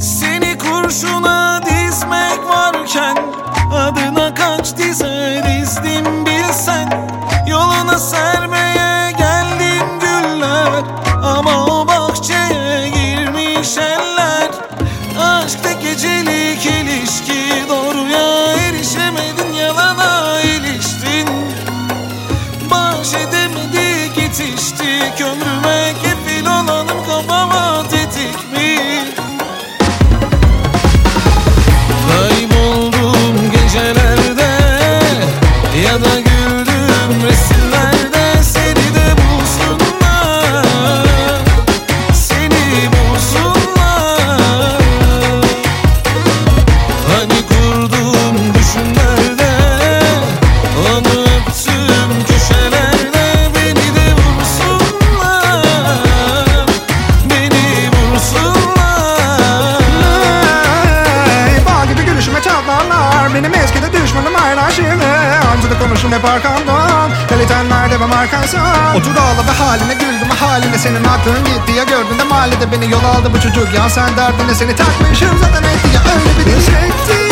Seni kurşuna dizmek varken adına kaç dize dizdim bilsen. Yoluna sermeye geldim güller ama o bahçeye girmiş eller. Aşkta gecelik ilişki, doğruya erişemedin, yalana iliştin. Bahşedemedik yetiştik, ömrüme kefil olalım, kafama tetik mi? Kayboldum gecelerde ya da güldüm resimlerde. Seni de bulsunlar, seni bulsunlar. Hani kurdum düşümlerde, onu öptüm köşelerde. Beni de vursunlar, beni vursunlar. Bağ gibi gülüşüme çatlarlar, benim eskide düşmanım hala şimdi. Amcada konuşun hep arkamdan, kaliten merdiven arkaysan. Otur ağla ve haline, güldüm haline, senin aklın gitti ya, gördün de mahallede beni yol aldı bu çocuk. Ya sen derdine, seni takmışım zaten etti ya, öyle bir çekti.